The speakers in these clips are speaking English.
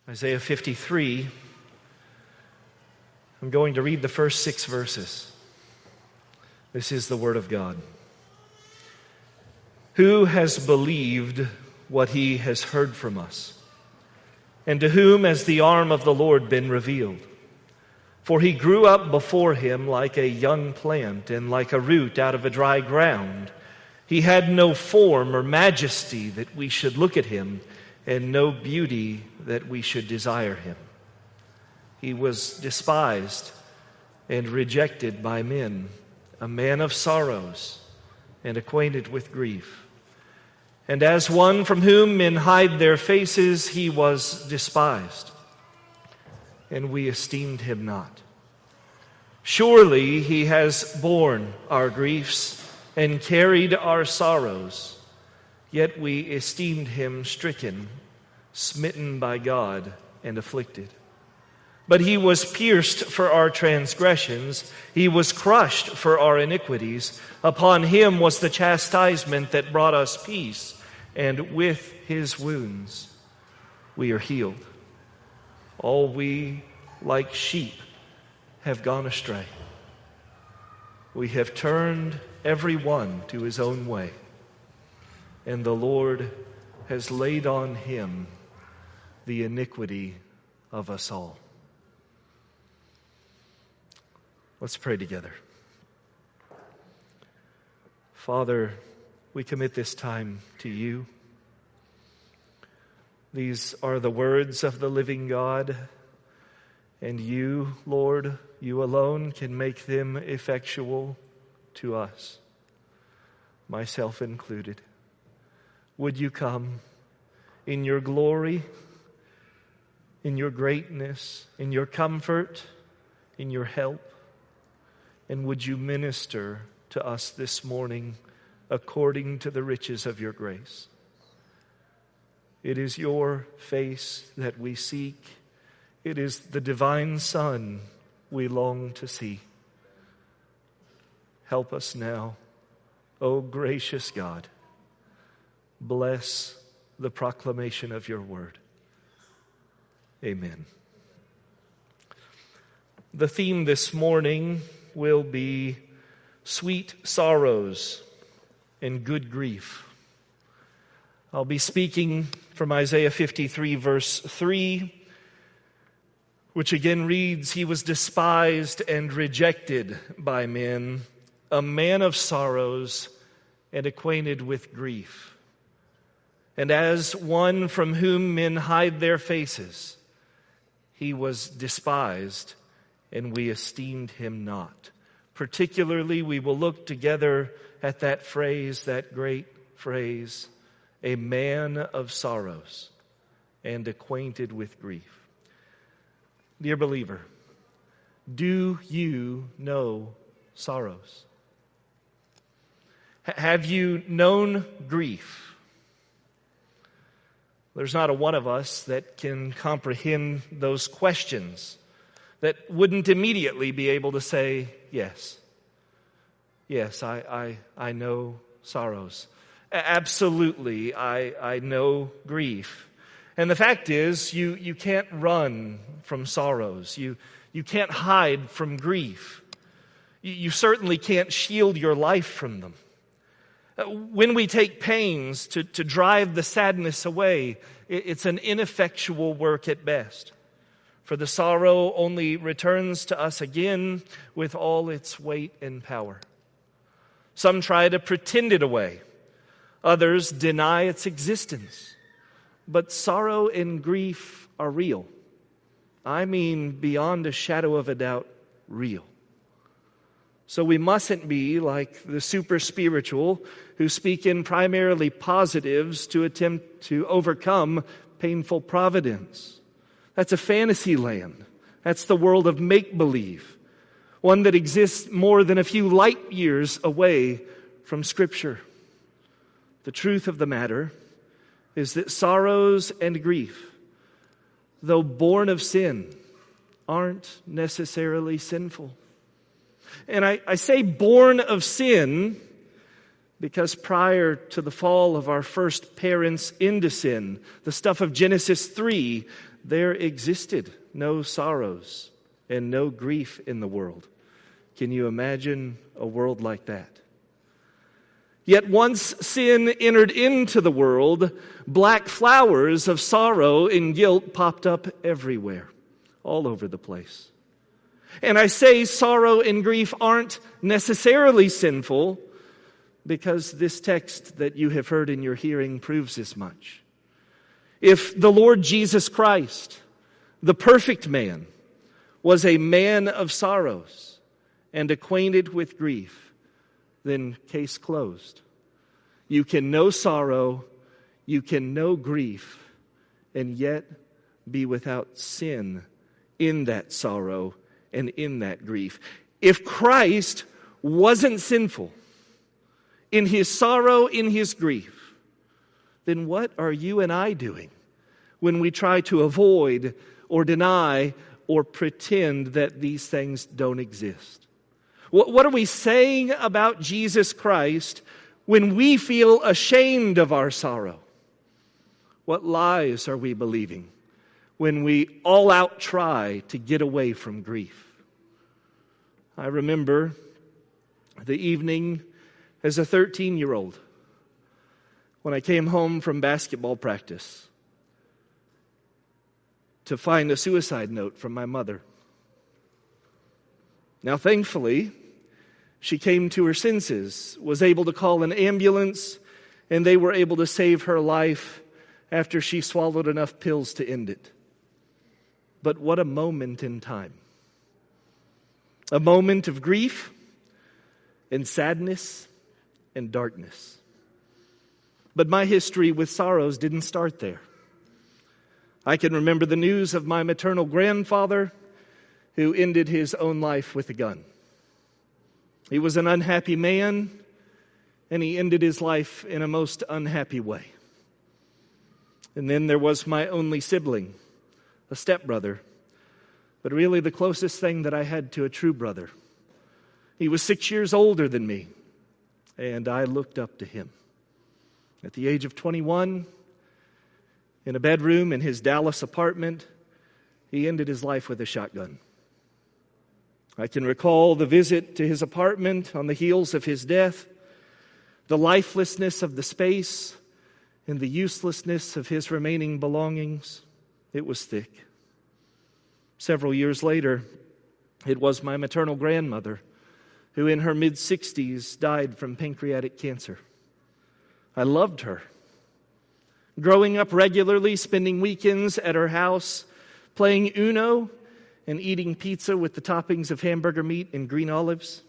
Isaiah 53. I'm going to read the first 6 verses. This is the word of God. Who has believed what he has heard from us? And to whom has the arm of the Lord been revealed? For he grew up before him like a young plant and like a root out of a dry ground. He had no form or majesty that we should look at him, and no beauty that we should desire him. He was despised and rejected by men, a man of sorrows and acquainted with grief. And as one from whom men hide their faces, he was despised, and we esteemed him not. Surely he has borne our griefs and carried our sorrows, yet we esteemed him stricken, smitten by God, and afflicted. But he was pierced for our transgressions, he was crushed for our iniquities. Upon him was the chastisement that brought us peace, and with his wounds we are healed. All we, like sheep, have gone astray. We have turned every one to his own way, and the Lord has laid on him the iniquity of us all. Let's pray together. Father, we commit this time to you. These are the words of the living God, and you, Lord, you alone can make them effectual to us, myself included. Would you come in your glory, in your greatness, in your comfort, in your help, and would you minister to us this morning according to the riches of your grace? It is your face that we seek. It is the divine Son we long to see. Help us now, O gracious God. Bless the proclamation of your word. Amen. The theme this morning will be sweet sorrows and good grief. I'll be speaking from Isaiah 53, verse 3, which again reads, "He was despised and rejected by men, a man of sorrows and acquainted with grief. And as one from whom men hide their faces, he was despised, and we esteemed him not." Particularly, we will look together at that phrase, that great phrase, a man of sorrows and acquainted with grief. Dear believer, do you know sorrows? Have you known grief? There's not a one of us that can comprehend those questions, that wouldn't immediately be able to say, yes. Yes, I know sorrows. Absolutely, I know grief. And the fact is, you can't run from sorrows. You can't hide from grief. You certainly can't shield your life from them. When we take pains to drive the sadness away, it's an ineffectual work at best. For the sorrow only returns to us again with all its weight and power. Some try to pretend it away. Others deny its existence. But sorrow and grief are real. I mean, beyond a shadow of a doubt, real. So we mustn't be like the super spiritual who speak in primarily positives to attempt to overcome painful providence. That's a fantasy land. That's the world of make-believe, one that exists more than a few light years away from Scripture. The truth of the matter is that sorrows and grief, though born of sin, aren't necessarily sinful. And I say born of sin because prior to the fall of our first parents into sin, the stuff of Genesis 3, there existed no sorrows and no grief in the world. Can you imagine a world like that? Yet once sin entered into the world, black flowers of sorrow and guilt popped up everywhere, all over the place. And I say sorrow and grief aren't necessarily sinful, because this text that you have heard in your hearing proves as much. If the Lord Jesus Christ, the perfect man, was a man of sorrows and acquainted with grief, then case closed. You can know sorrow, you can know grief, and yet be without sin in that sorrow and in that grief. If Christ wasn't sinful in his sorrow, in his grief, then what are you and I doing when we try to avoid or deny or pretend that these things don't exist? What are we saying about Jesus Christ when we feel ashamed of our sorrow? What lies are we believing when we all out try to get away from grief? I remember the evening as a 13-year-old when I came home from basketball practice to find a suicide note from my mother. Now, thankfully, she came to her senses, was able to call an ambulance, and they were able to save her life after she swallowed enough pills to end it. But what a moment in time. A moment of grief and sadness and darkness. But my history with sorrows didn't start there. I can remember the news of my maternal grandfather who ended his own life with a gun. He was an unhappy man, and he ended his life in a most unhappy way. And then there was my only sibling, a stepbrother, but really the closest thing that I had to a true brother. He was 6 years older than me, and I looked up to him. At the age of 21, in a bedroom in his Dallas apartment, he ended his life with a shotgun. I can recall the visit to his apartment on the heels of his death, the lifelessness of the space, and the uselessness of his remaining belongings. It was thick. Several years later, it was my maternal grandmother who in her mid-60s died from pancreatic cancer. I loved her. Growing up regularly, spending weekends at her house, playing Uno and eating pizza with the toppings of hamburger meat and green olives.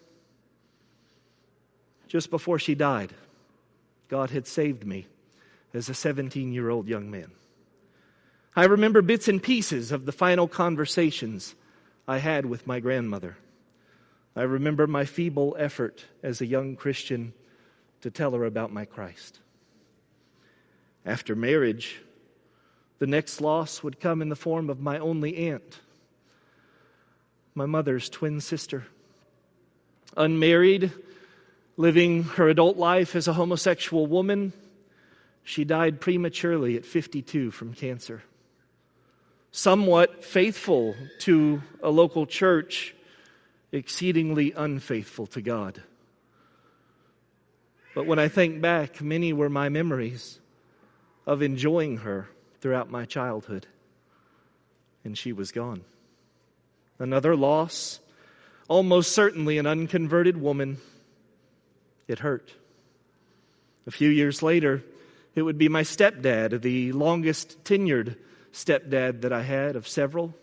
Just before she died, God had saved me as a 17-year-old young man. I remember bits and pieces of the final conversations I had with my grandmother. I remember my feeble effort as a young Christian to tell her about my Christ. After marriage, the next loss would come in the form of my only aunt, my mother's twin sister. Unmarried, living her adult life as a homosexual woman, she died prematurely at 52 from cancer. Somewhat faithful to a local church, exceedingly unfaithful to God. But when I think back, many were my memories of enjoying her throughout my childhood. And she was gone. Another loss, almost certainly an unconverted woman. It hurt. A few years later, it would be my stepdad, the longest tenured stepdad that I had of several.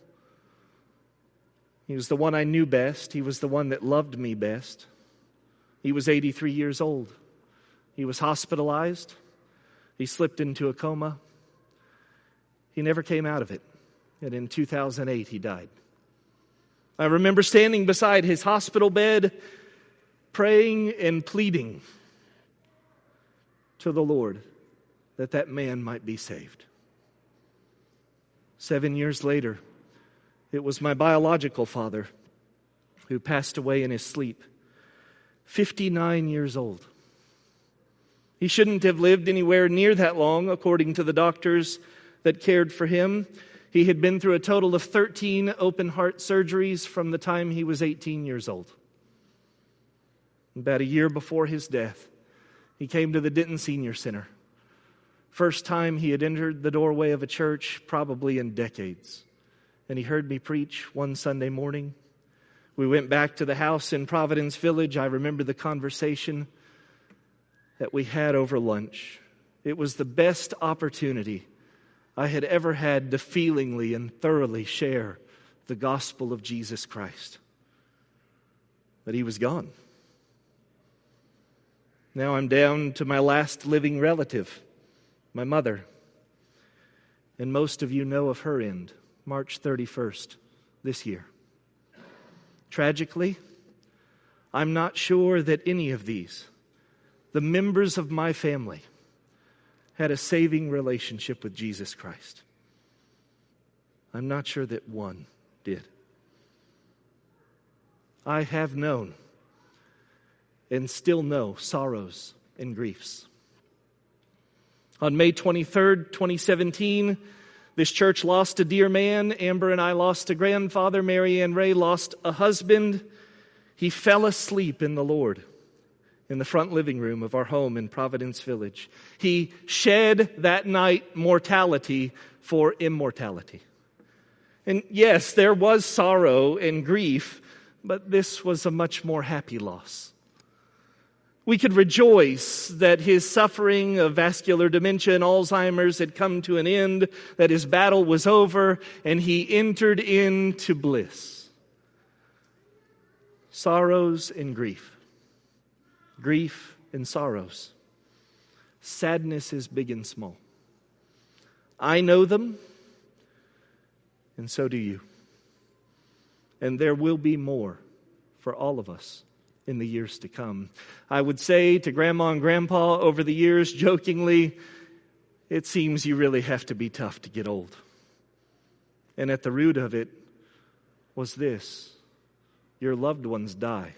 He was the one I knew best. He was the one that loved me best. He was 83 years old. He was hospitalized. He slipped into a coma. He never came out of it. And in 2008, he died. I remember standing beside his hospital bed, praying and pleading to the Lord that that man might be saved. 7 years later, it was my biological father who passed away in his sleep, 59 years old. He shouldn't have lived anywhere near that long, according to the doctors that cared for him. He had been through a total of 13 open heart surgeries from the time he was 18 years old. About a year before his death, he came to the Denton Senior Center. First time he had entered the doorway of a church probably in decades. And he heard me preach one Sunday morning. We went back to the house in Providence Village. I remember the conversation that we had over lunch. It was the best opportunity I had ever had to feelingly and thoroughly share the gospel of Jesus Christ. But he was gone. Now I'm down to my last living relative, my mother. And most of you know of her end, March 31st this year. Tragically, I'm not sure that any of these, the members of my family, had a saving relationship with Jesus Christ. I'm not sure that one did. I have known and still know sorrows and griefs. On May 23rd, 2017, this church lost a dear man. Amber and I lost a grandfather. Mary Ann Ray lost a husband. He fell asleep in the Lord in the front living room of our home in Providence Village. He shed that night mortality for immortality. And yes, there was sorrow and grief, but this was a much more happy loss. We could rejoice that his suffering of vascular dementia and Alzheimer's had come to an end, that his battle was over, and he entered into bliss. Sorrows and grief. Grief and sorrows. Sadness is big and small. I know them, and so do you. And there will be more for all of us in the years to come. I would say to Grandma and Grandpa over the years, jokingly, it seems you really have to be tough to get old. And at the root of it was this: your loved ones die,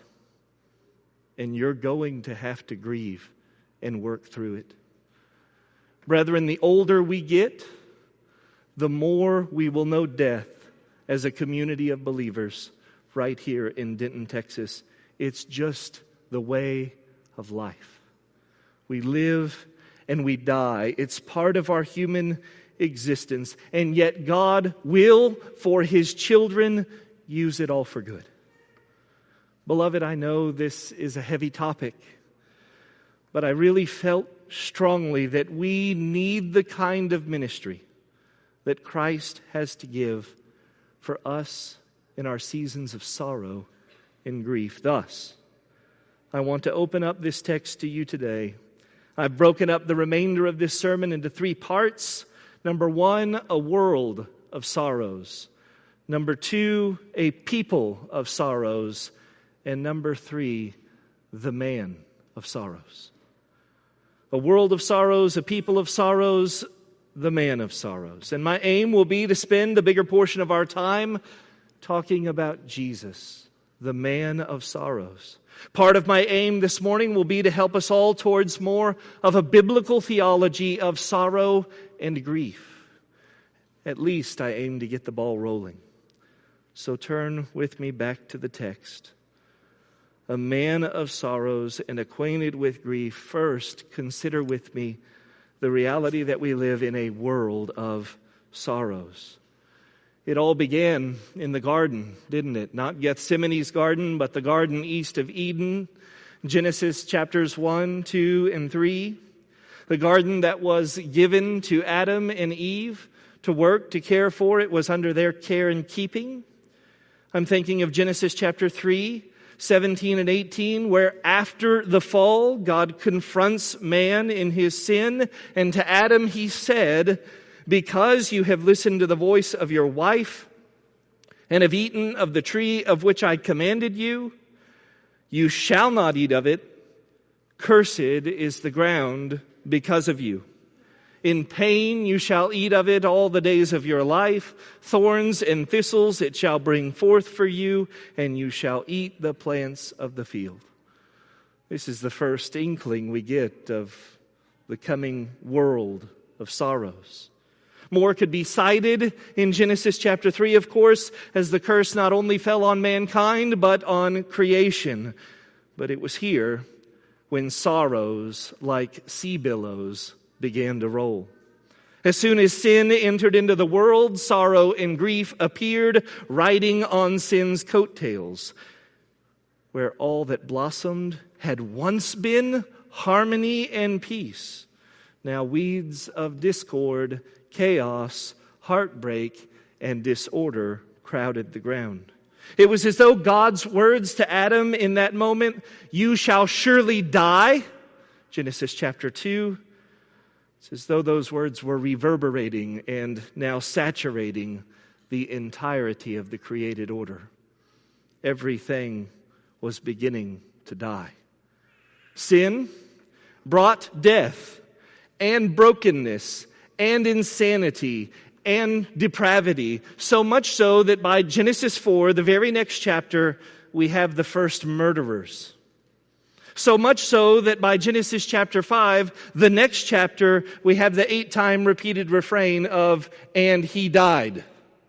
and you're going to have to grieve and work through it. Brethren, the older we get, the more we will know death as a community of believers right here in Denton, Texas. It's just the way of life. We live and we die. It's part of our human existence. And yet God will, for His children, use it all for good. Beloved, I know this is a heavy topic, but I really felt strongly that we need the kind of ministry that Christ has to give for us in our seasons of sorrow and grief. Thus, I want to open up this text to you today. I've broken up the remainder of this sermon into 3 parts. Number 1, a world of sorrows. Number 2, a people of sorrows. And number 3, the man of sorrows. A world of sorrows, a people of sorrows, the man of sorrows. And my aim will be to spend the bigger portion of our time talking about Jesus, the man of sorrows. Part of my aim this morning will be to help us all towards more of a biblical theology of sorrow and grief. At least I aim to get the ball rolling. So turn with me back to the text. A man of sorrows and acquainted with grief. First, consider with me the reality that we live in a world of sorrows. It all began in the garden, didn't it? Not Gethsemane's garden, but the garden east of Eden. Genesis chapters 1, 2, and 3. The garden that was given to Adam and Eve to work, to care for. It was under their care and keeping. I'm thinking of Genesis chapter 3, 17 and 18, where after the fall, God confronts man in his sin. And to Adam he said, "Because you have listened to the voice of your wife and have eaten of the tree of which I commanded you, you shall not eat of it. Cursed is the ground because of you. In pain you shall eat of it all the days of your life. Thorns and thistles it shall bring forth for you, and you shall eat the plants of the field." This is the first inkling we get of the coming world of sorrows. More could be cited in Genesis chapter 3, of course, as the curse not only fell on mankind, but on creation. But it was here when sorrows like sea billows began to roll. As soon as sin entered into the world, sorrow and grief appeared, riding on sin's coattails. Where all that blossomed had once been harmony and peace, now weeds of discord, chaos, heartbreak, and disorder crowded the ground. It was as though God's words to Adam in that moment, "You shall surely die," Genesis chapter 2, it's as though those words were reverberating and now saturating the entirety of the created order. Everything was beginning to die. Sin brought death and brokenness and insanity and depravity, so much so that by Genesis 4, the very next chapter, we have the first murderers. So much so that by Genesis chapter 5, the next chapter, we have the 8-time repeated refrain of, "And he died."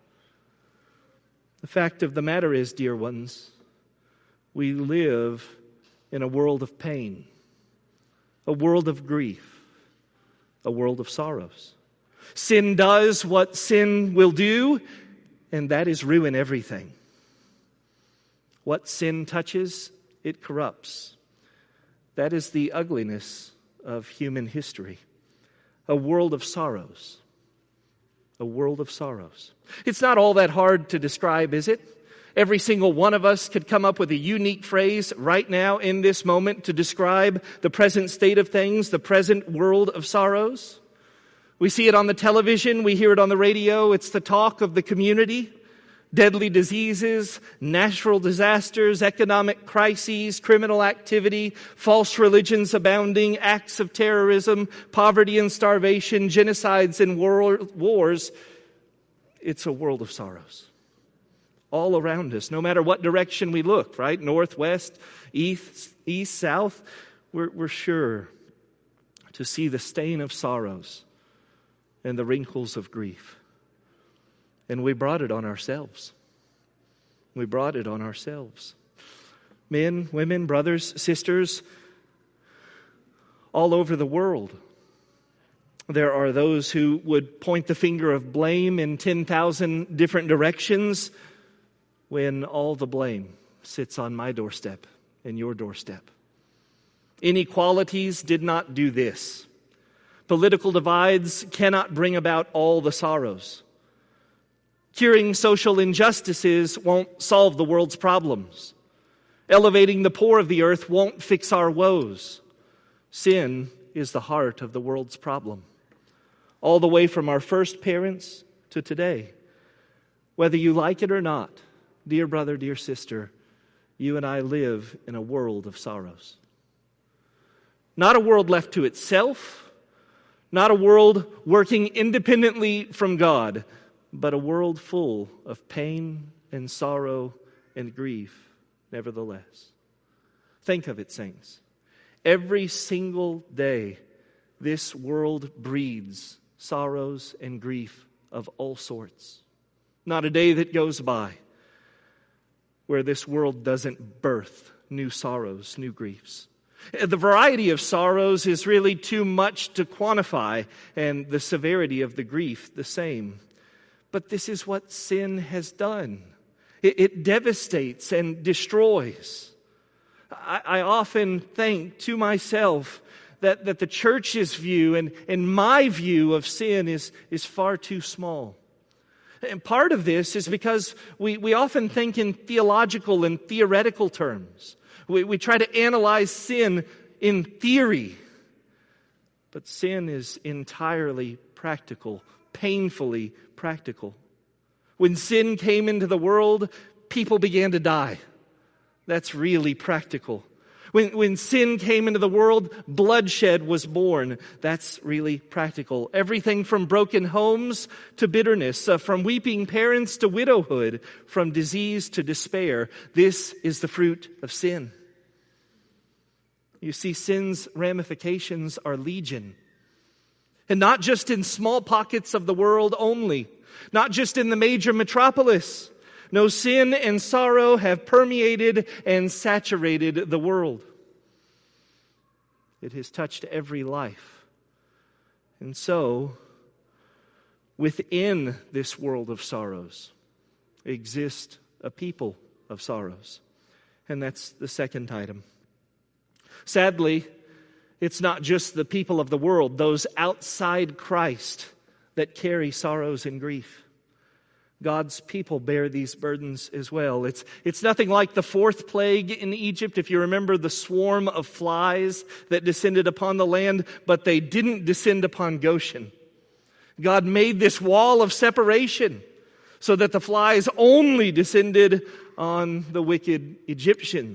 The fact of the matter is, dear ones, we live in a world of pain, a world of grief, a world of sorrows. Sin does what sin will do, and that is ruin everything. What sin touches, it corrupts. That is the ugliness of human history. A world of sorrows. A world of sorrows. It's not all that hard to describe, is it? Every single one of us could come up with a unique phrase right now in this moment to describe the present state of things, the present world of sorrows. We see it on the television, we hear it on the radio, it's the talk of the community. Deadly diseases, natural disasters, economic crises, criminal activity, false religions abounding, acts of terrorism, poverty and starvation, genocides and wars. It's a world of sorrows. All around us, no matter what direction we look, right? North, west, east, south, we're sure to see the stain of sorrows and the wrinkles of grief. And we brought it on ourselves. We brought it on ourselves. Men, women, brothers, sisters, all over the world, there are those who would point the finger of blame in 10,000 different directions when all the blame sits on my doorstep and your doorstep. Inequalities did not do this. Political divides cannot bring about all the sorrows. Curing social injustices won't solve the world's problems. Elevating the poor of the earth won't fix our woes. Sin is the heart of the world's problem. All the way from our first parents to today. Whether you like it or not, dear brother, dear sister, you and I live in a world of sorrows. Not a world left to itself, not a world working independently from God, but a world full of pain and sorrow and grief, nevertheless. Think of it, saints. Every single day, this world breeds sorrows and grief of all sorts. Not a day that goes by where this world doesn't birth new sorrows, new griefs. The variety of sorrows is really too much to quantify, and the severity of the grief the same. But this is what sin has done. It devastates and destroys. I often think to myself that the church's view and my view of sin is far too small. And part of this is because we often think in theological and theoretical terms. We try to analyze sin in theory. But sin is entirely practical, painfully practical. When sin came into the world, people began to die. That's really practical. When sin came into the world, bloodshed was born. That's really practical. Everything from broken homes to bitterness, from weeping parents to widowhood, from disease to despair. This is the fruit of sin. You see, sin's ramifications are legion. And not just in small pockets of the world only, not just in the major metropolis. No, sin and sorrow have permeated and saturated the world. It has touched every life. And so, within this world of sorrows exist a people of sorrows. And that's the second item. Sadly, it's not just the people of the world, those outside Christ, that carry sorrows and grief. God's people bear these burdens as well. It's nothing like the fourth plague in Egypt, if you remember the swarm of flies that descended upon the land, but they didn't descend upon Goshen. God made this wall of separation so that the flies only descended on the wicked Egyptians.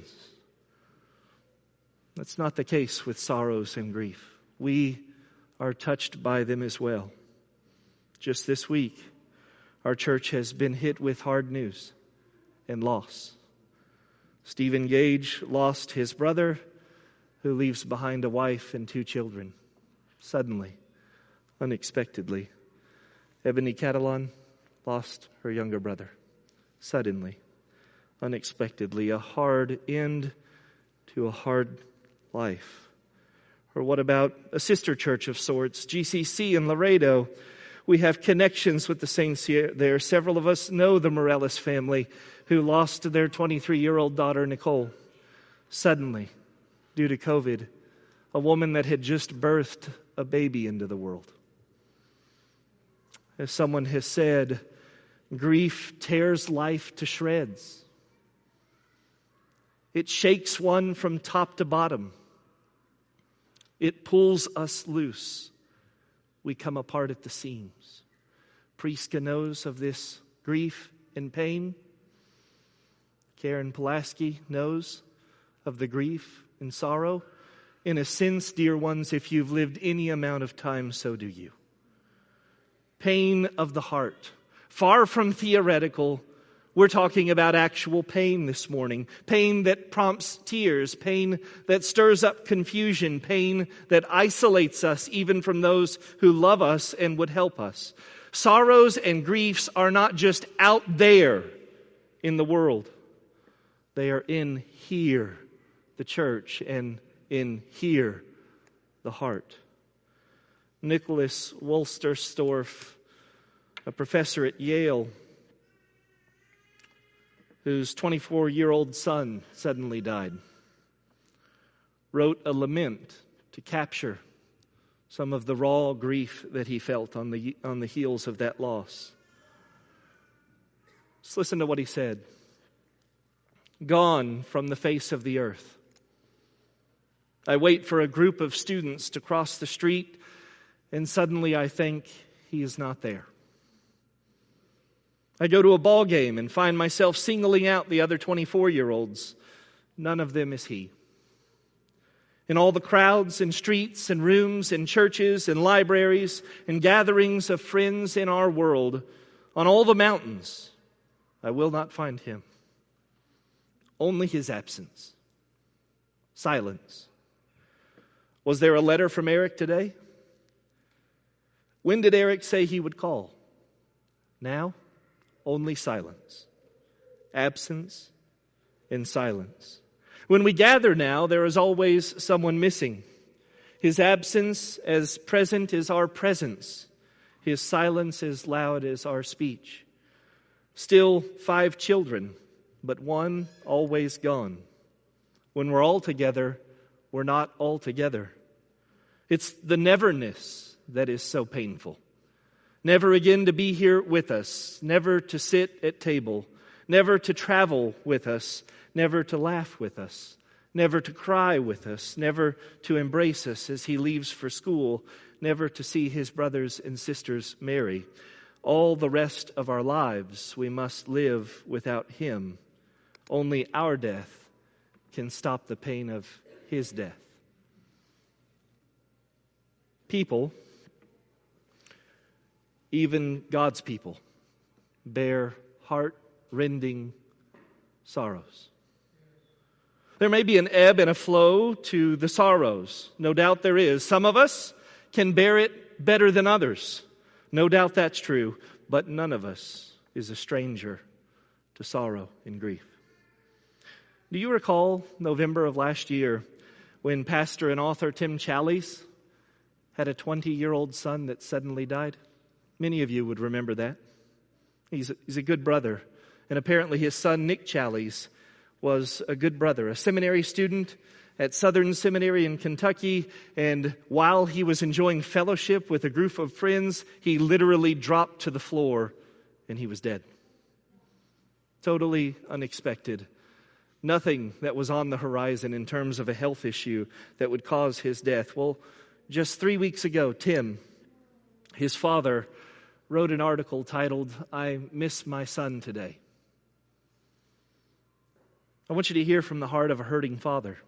That's not the case with sorrows and grief. We are touched by them as well. Just this week, our church has been hit with hard news and loss. Stephen Gage lost his brother, who leaves behind a wife and 2 children. Suddenly, unexpectedly. Ebony Catalan lost her younger brother. Suddenly, unexpectedly. A hard end to a hard life. Or what about a sister church of sorts, GCC in Laredo? We have connections with the saints there. Several of us know the Morales family who lost their 23-year-old daughter, Nicole. Suddenly, due to COVID, a woman that had just birthed a baby into the world. As someone has said, grief tears life to shreds. It shakes one from top to bottom. It pulls us loose. We come apart at the seams. Priska knows of this grief and pain. Karen Pulaski knows of the grief and sorrow. In a sense, dear ones, if you've lived any amount of time, so do you. Pain of the heart. Far from theoretical, we're talking about actual pain this morning. Pain that prompts tears. Pain that stirs up confusion. Pain that isolates us even from those who love us and would help us. Sorrows and griefs are not just out there in the world. They are in here, the church, and in here, the heart. Nicholas Wolsterstorff, a professor at Yale, whose 24-year-old son suddenly died, wrote a lament to capture some of the raw grief that he felt on the heels of that loss. Let's listen to what he said. Gone from the face of the earth. I wait for a group of students to cross the street, and suddenly I think he is not there. I go to a ball game and find myself singling out the other 24-year-olds. None of them is he. In all the crowds and streets and rooms and churches and libraries and gatherings of friends in our world, on all the mountains, I will not find him. Only his absence. Silence. Was there a letter from Eric today? When did Eric say he would call? Now? Only silence. Absence and silence. When we gather now, there is always someone missing. His absence as present as our presence. His silence as loud as our speech. Still 5 children, but one always gone. When we're all together, we're not all together. It's the neverness that is so painful. Never again to be here with us, never to sit at table, never to travel with us, never to laugh with us, never to cry with us, never to embrace us as he leaves for school, never to see his brothers and sisters marry. All the rest of our lives we must live without him. Only our death can stop the pain of his death. People, even God's people, bear heart-rending sorrows. There may be an ebb and a flow to the sorrows. No doubt there is. Some of us can bear it better than others. No doubt that's true, but none of us is a stranger to sorrow and grief. Do you recall November of last year when pastor and author Tim Challies had a 20-year-old son that suddenly died? Many of you would remember that. He's a good brother. And apparently his son, Nick Challies, was a good brother, a seminary student at Southern Seminary in Kentucky. And while he was enjoying fellowship with a group of friends, he literally dropped to the floor and he was dead. Totally unexpected. Nothing that was on the horizon in terms of a health issue that would cause his death. Well, just 3 weeks ago, Tim, his father, wrote an article titled, "I Miss My Son Today." I want you to hear from the heart of a hurting father.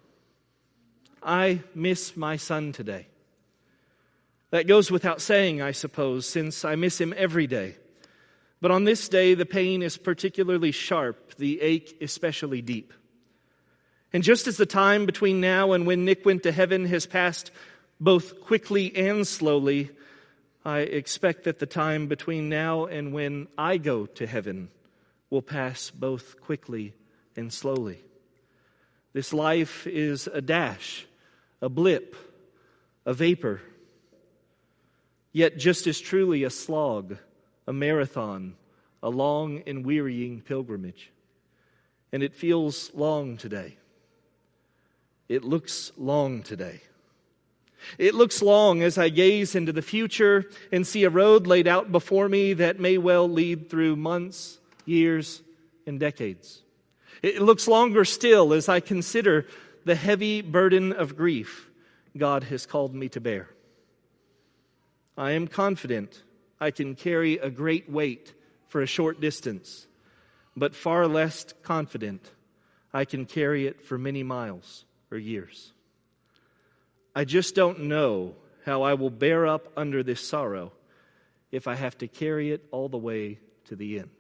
I miss my son today. That goes without saying, I suppose, since I miss him every day. But on this day, the pain is particularly sharp, the ache especially deep. And just as the time between now and when Nick went to heaven has passed both quickly and slowly, I expect that the time between now and when I go to heaven will pass both quickly and slowly. This life is a dash, a blip, a vapor, yet just as truly a slog, a marathon, a long and wearying pilgrimage. And it feels long today. It looks long today. It looks long as I gaze into the future and see a road laid out before me that may well lead through months, years, and decades. It looks longer still as I consider the heavy burden of grief God has called me to bear. I am confident I can carry a great weight for a short distance, but far less confident I can carry it for many miles or years. I just don't know how I will bear up under this sorrow if I have to carry it all the way to the end.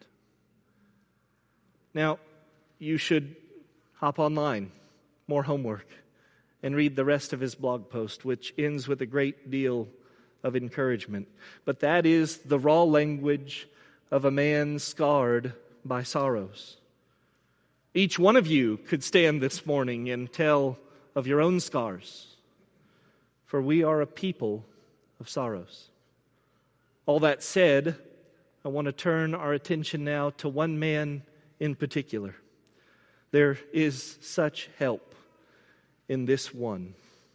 Now, you should hop online, more homework, and read the rest of his blog post, which ends with a great deal of encouragement. But that is the raw language of a man scarred by sorrows. Each one of you could stand this morning and tell of your own scars, for we are a people of sorrows. All that said, I want to turn our attention now to one man in particular. There is such help in this one,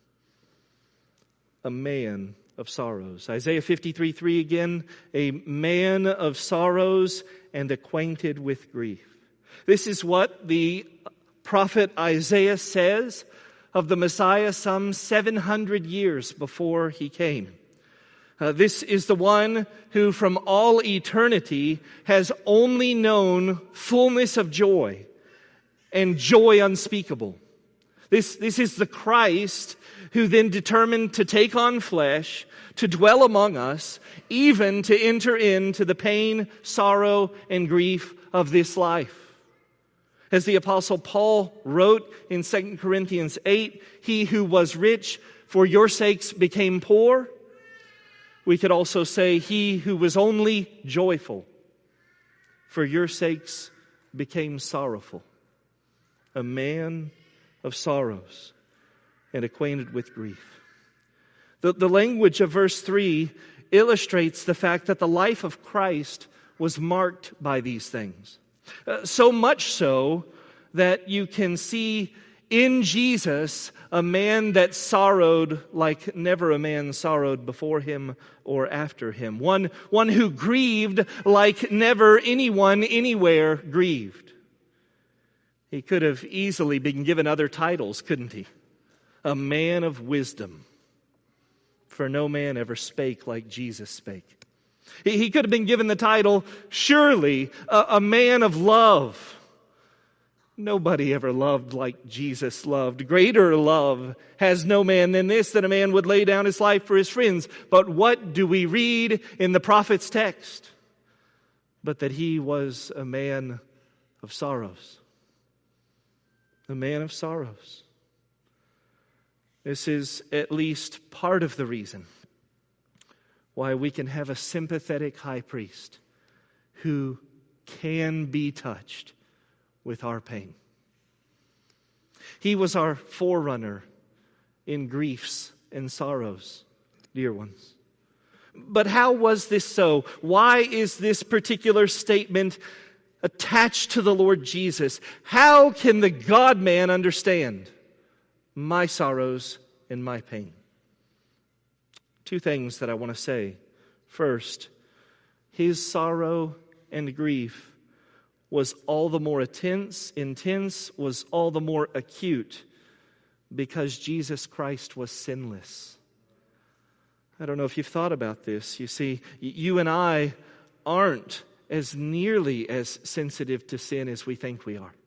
a man of sorrows. Isaiah 53:3 again, a man of sorrows and acquainted with grief. This is what the prophet Isaiah says of the Messiah some 700 years before he came. This is the one who from all eternity has only known fullness of joy and joy unspeakable. This is the Christ who then determined to take on flesh, to dwell among us, even to enter into the pain, sorrow, and grief of this life. As the Apostle Paul wrote in 2 Corinthians 8, he who was rich for your sakes became poor. We could also say he who was only joyful for your sakes became sorrowful. A man of sorrows and acquainted with grief. The language of verse 3 illustrates the fact that the life of Christ was marked by these things. So much so that you can see in Jesus a man that sorrowed like never a man sorrowed before him or after him. One who grieved like never anyone anywhere grieved. He could have easily been given other titles, couldn't he? A man of wisdom. For no man ever spake like Jesus spake. He could have been given the title, surely, a man of love. Nobody ever loved like Jesus loved. Greater love has no man than this, that a man would lay down his life for his friends. But what do we read in the prophet's text? But that he was a man of sorrows. A man of sorrows. This is at least part of the reason why we can have a sympathetic high priest who can be touched with our pain. He was our forerunner in griefs and sorrows, dear ones. But how was this so? Why is this particular statement attached to the Lord Jesus? How can the God-man understand my sorrows and my pain? Two things that I want to say. First, his sorrow and grief was all the more intense, was all the more acute because Jesus Christ was sinless. I don't know if you've thought about this. You see, you and I aren't as nearly as sensitive to sin as we think we are.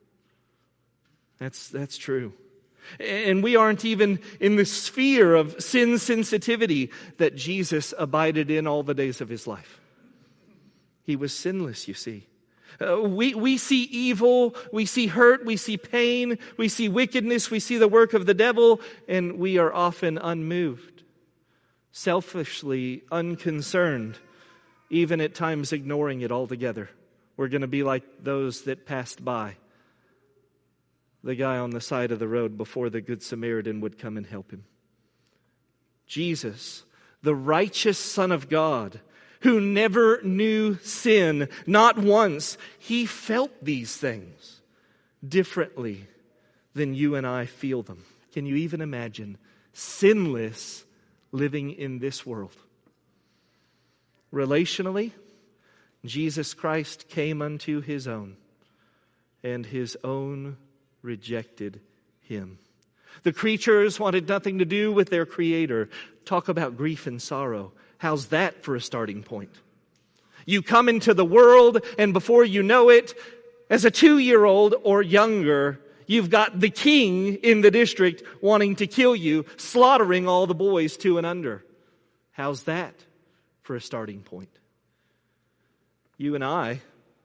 That's true. And we aren't even in the sphere of sin sensitivity that Jesus abided in all the days of his life. He was sinless, you see. We see evil, we see hurt, we see pain, we see wickedness, we see the work of the devil, and we are often unmoved, selfishly unconcerned, even at times ignoring it altogether. We're going to be like those that passed by the guy on the side of the road before the Good Samaritan would come and help him. Jesus, the righteous Son of God, who never knew sin, not once, he felt these things differently than you and I feel them. Can you even imagine sinless living in this world? Relationally, Jesus Christ came unto his own, and his own rejected him. The creatures wanted nothing to do with their Creator. Talk about grief and sorrow. How's that for a starting point? You come into the world, and before you know it, as a 2-year-old or younger, you've got the king in the district wanting to kill you, slaughtering all the boys 2 and under. How's that for a starting point? You and I,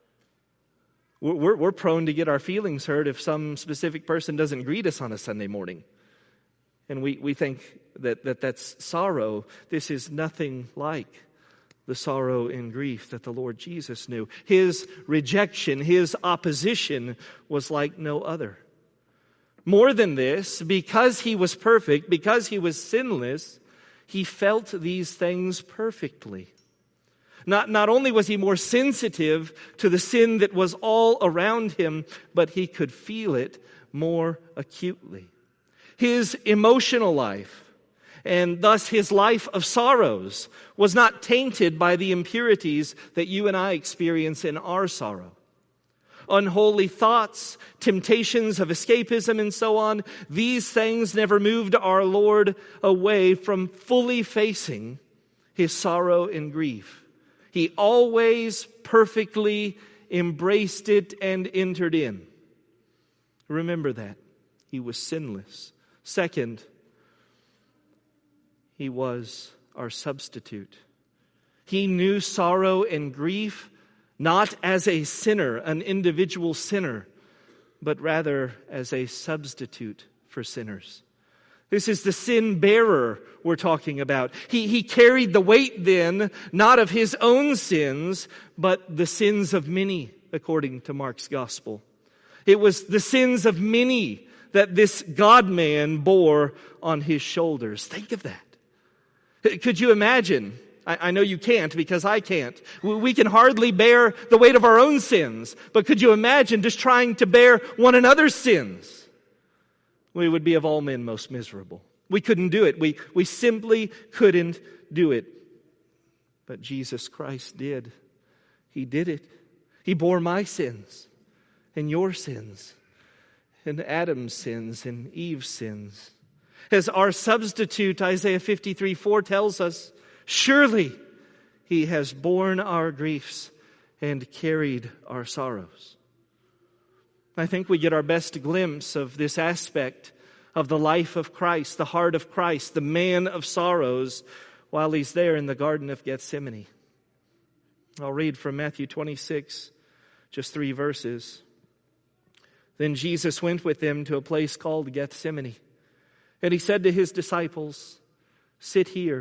we're prone to get our feelings hurt if some specific person doesn't greet us on a Sunday morning. And we think that's sorrow. This is nothing like the sorrow and grief that the Lord Jesus knew. His rejection, his opposition was like no other. More than this, because he was perfect, because he was sinless, he felt these things perfectly. Not only was he more sensitive to the sin that was all around him, but he could feel it more acutely. His emotional life, and thus his life of sorrows, was not tainted by the impurities that you and I experience in our sorrow. Unholy thoughts, temptations of escapism, and so on, these things never moved our Lord away from fully facing his sorrow and grief. He always perfectly embraced it and entered in. Remember that. He was sinless. Second, he was our substitute. He knew sorrow and grief not as a sinner, an individual sinner, but rather as a substitute for sinners. This is the sin bearer we're talking about. He carried the weight then, not of his own sins, but the sins of many, according to Mark's gospel. It was the sins of many that this God-man bore on his shoulders. Think of that. Could you imagine? I know you can't because I can't. We can hardly bear the weight of our own sins. But could you imagine just trying to bear one another's sins? We would be of all men most miserable. We couldn't do it. We simply couldn't do it. But Jesus Christ did. He did it. He bore my sins and your sins and Adam's sins and Eve's sins. As our substitute, Isaiah 53:4 tells us, surely he has borne our griefs and carried our sorrows. I think we get our best glimpse of this aspect of the life of Christ, the heart of Christ, the man of sorrows, while he's there in the Garden of Gethsemane. I'll read from Matthew 26, just 3 verses. Then Jesus went with them to a place called Gethsemane, and he said to his disciples, sit here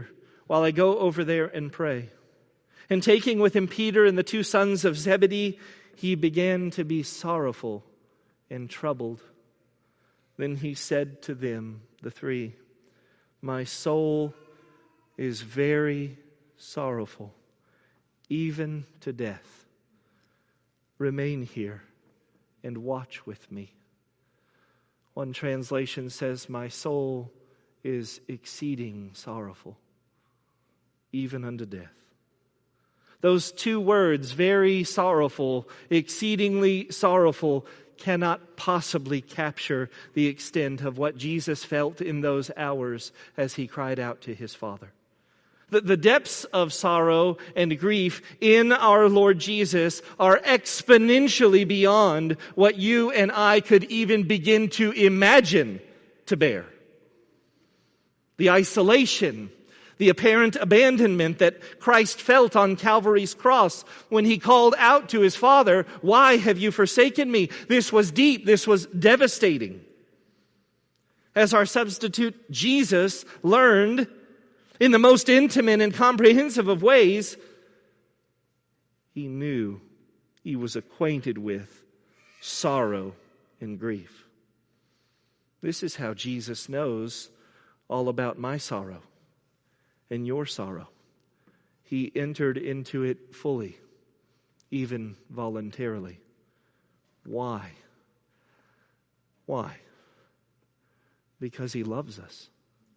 while I go over there and pray." And taking with him Peter and the two sons of Zebedee, he began to be sorrowful and troubled. Then he said to them, the three, "My soul is very sorrowful, even to death. Remain here and watch with me." One translation says, "My soul is exceeding sorrowful, even unto death." Those two words, very sorrowful, exceedingly sorrowful, cannot possibly capture the extent of what Jesus felt in those hours as he cried out to his Father. The depths of sorrow and grief in our Lord Jesus are exponentially beyond what you and I could even begin to imagine to bear. The isolation, the apparent abandonment that Christ felt on Calvary's cross when he called out to his Father, "Why have you forsaken me?" This was deep. This was devastating. As our substitute Jesus learned in the most intimate and comprehensive of ways, he knew, he was acquainted with sorrow and grief. This is how Jesus knows all about my sorrow and your sorrow. He entered into it fully, even voluntarily. Why? Why? Because he loves us.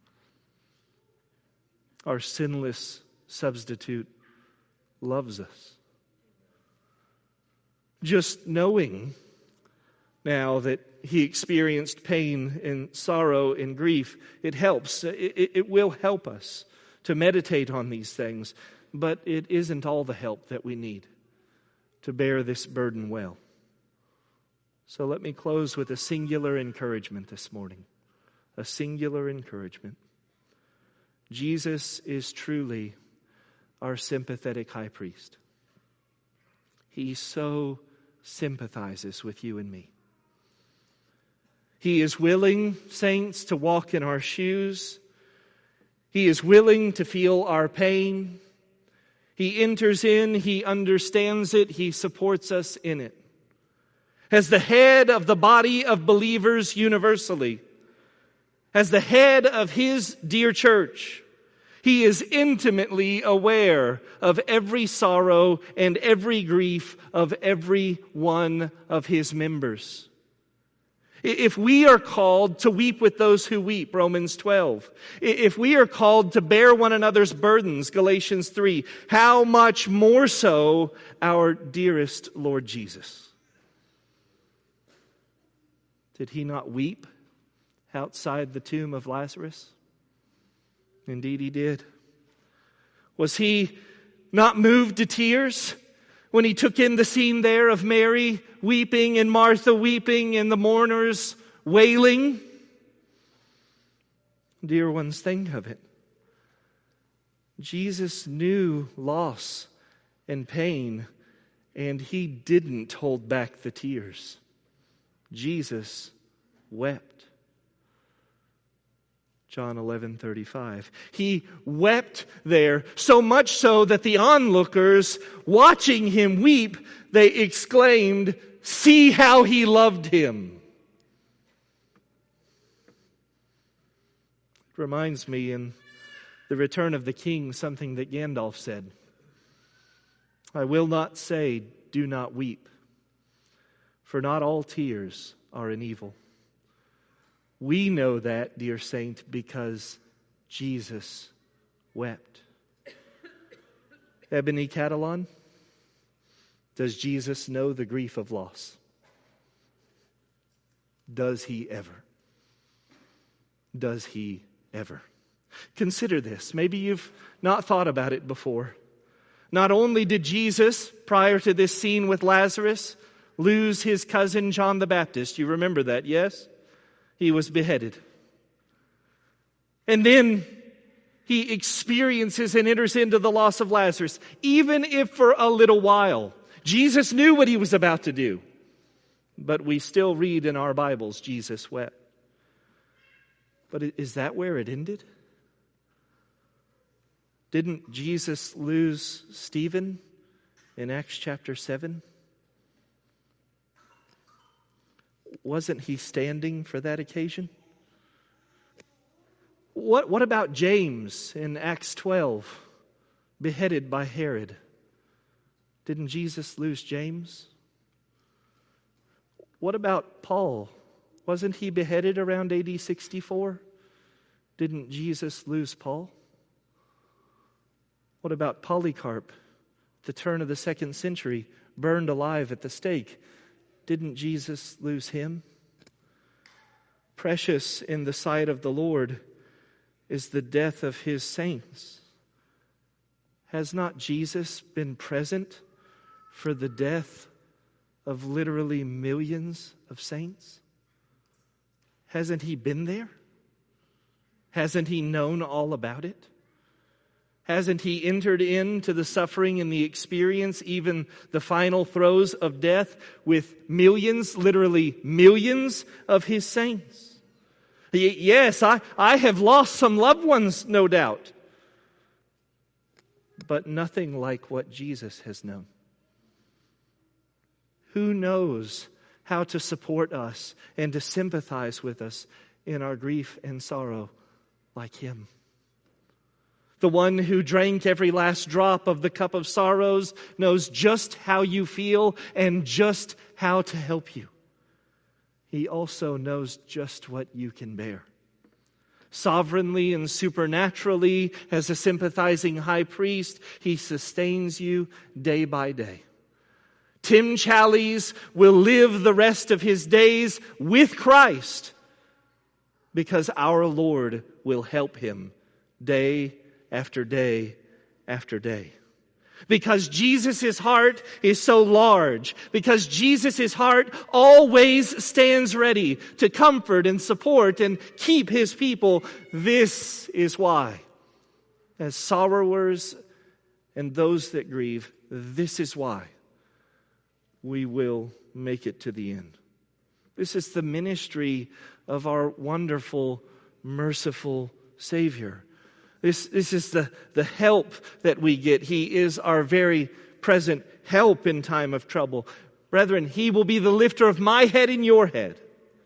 Our sinless substitute loves us. Just knowing now that he experienced pain and sorrow and grief, it helps. It will help us to meditate on these things, but it isn't all the help that we need to bear this burden well. So let me close with a singular encouragement this morning. A singular encouragement. Jesus is truly our sympathetic high priest. He so sympathizes with you and me. He is willing, saints, to walk in our shoes. He is willing to feel our pain. He enters in, he understands it, he supports us in it. As the head of the body of believers universally, as the head of his dear church, he is intimately aware of every sorrow and every grief of every one of his members. If we are called to weep with those who weep, Romans 12. If we are called to bear one another's burdens, Galatians 3, how much more so our dearest Lord Jesus? Did he not weep outside the tomb of Lazarus? Indeed he did. Was he not moved to tears when he took in the scene there of Mary weeping and Martha weeping and the mourners wailing? Dear ones, think of it. Jesus knew loss and pain, and he didn't hold back the tears. Jesus wept. John 11:35. He wept there, so much so that the onlookers, watching him weep, they exclaimed, "See how he loved him." It reminds me in The Return of the King something that Gandalf said. "I will not say, do not weep, for not all tears are an evil." We know that, dear saint, because Jesus wept. Ebony Catalan, does Jesus know the grief of loss? Does he ever? Does he ever? Consider this. Maybe you've not thought about it before. Not only did Jesus, prior to this scene with Lazarus, lose his cousin John the Baptist. You remember that, yes? He was beheaded. And then he experiences and enters into the loss of Lazarus, even if for a little while. Jesus knew what he was about to do. But we still read in our Bibles, Jesus wept. But is that where it ended? Didn't Jesus lose Stephen in Acts chapter 7? Wasn't he standing for that occasion? What about James in Acts 12, beheaded by Herod? Didn't Jesus lose James? What about Paul? Wasn't he beheaded around AD 64? Didn't Jesus lose Paul? What about Polycarp, the turn of the 2nd century, burned alive at the stake? Didn't Jesus lose him? Precious in the sight of the Lord is the death of his saints. Has not Jesus been present for the death of literally millions of saints? Hasn't he been there? Hasn't he known all about it? Hasn't he entered into the suffering and the experience, even the final throes of death, with millions, literally millions of his saints? Yes, I have lost some loved ones, no doubt. But nothing like what Jesus has known. Who knows how to support us and to sympathize with us in our grief and sorrow like him? The one who drank every last drop of the cup of sorrows knows just how you feel and just how to help you. He also knows just what you can bear. Sovereignly and supernaturally, as a sympathizing high priest, he sustains you day by day. Tim Challies will live the rest of his days with Christ because our Lord will help him day after day after day. Because Jesus' heart is so large. Because Jesus' heart always stands ready to comfort and support and keep his people. This is why, as sorrowers and those that grieve, this is why we will make it to the end. This is the ministry of our wonderful, merciful Savior. This is the help that we get. He is our very present help in time of trouble. Brethren, he will be the lifter of my head and your head.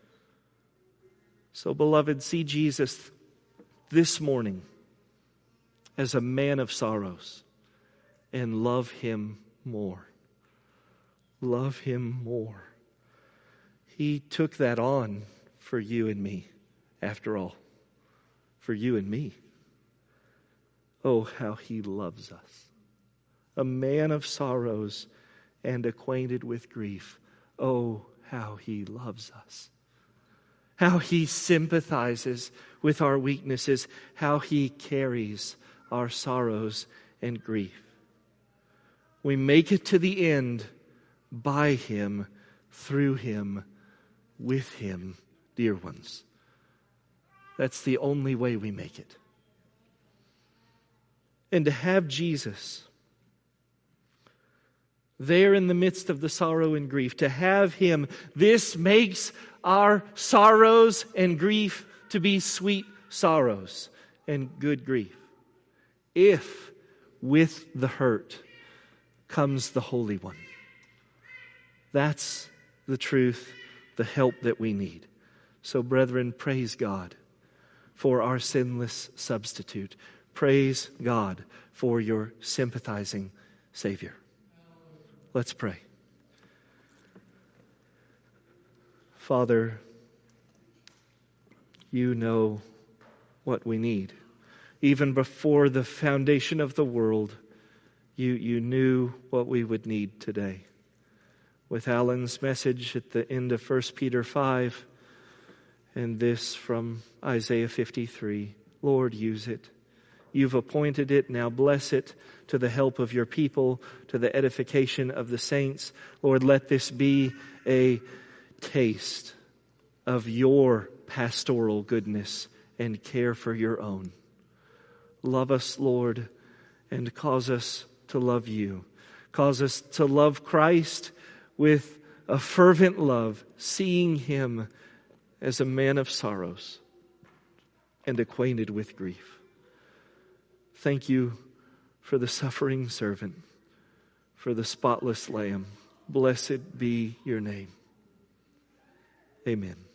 So, beloved, see Jesus this morning as a man of sorrows and love him more. Love him more. He took that on for you and me, after all. For you and me. Oh, how he loves us. A man of sorrows and acquainted with grief. Oh, how he loves us. How he sympathizes with our weaknesses. How he carries our sorrows and grief. We make it to the end by him, through him, with him, dear ones. That's the only way we make it. And to have Jesus there in the midst of the sorrow and grief, to have him, this makes our sorrows and grief to be sweet sorrows and good grief. If with the hurt comes the Holy One. That's the truth, the help that we need. So, brethren, praise God for our sinless substitute. Praise God for your sympathizing Savior. Let's pray. Father, you know what we need. Even before the foundation of the world, you knew what we would need today. With Alan's message at the end of 1 Peter 5 and this from Isaiah 53, Lord, use it. You've appointed it, now bless it to the help of your people, to the edification of the saints. Lord, let this be a taste of your pastoral goodness and care for your own. Love us, Lord, and cause us to love you. Cause us to love Christ with a fervent love, seeing him as a man of sorrows and acquainted with grief. Thank you for the suffering servant, for the spotless Lamb. Blessed be your name. Amen.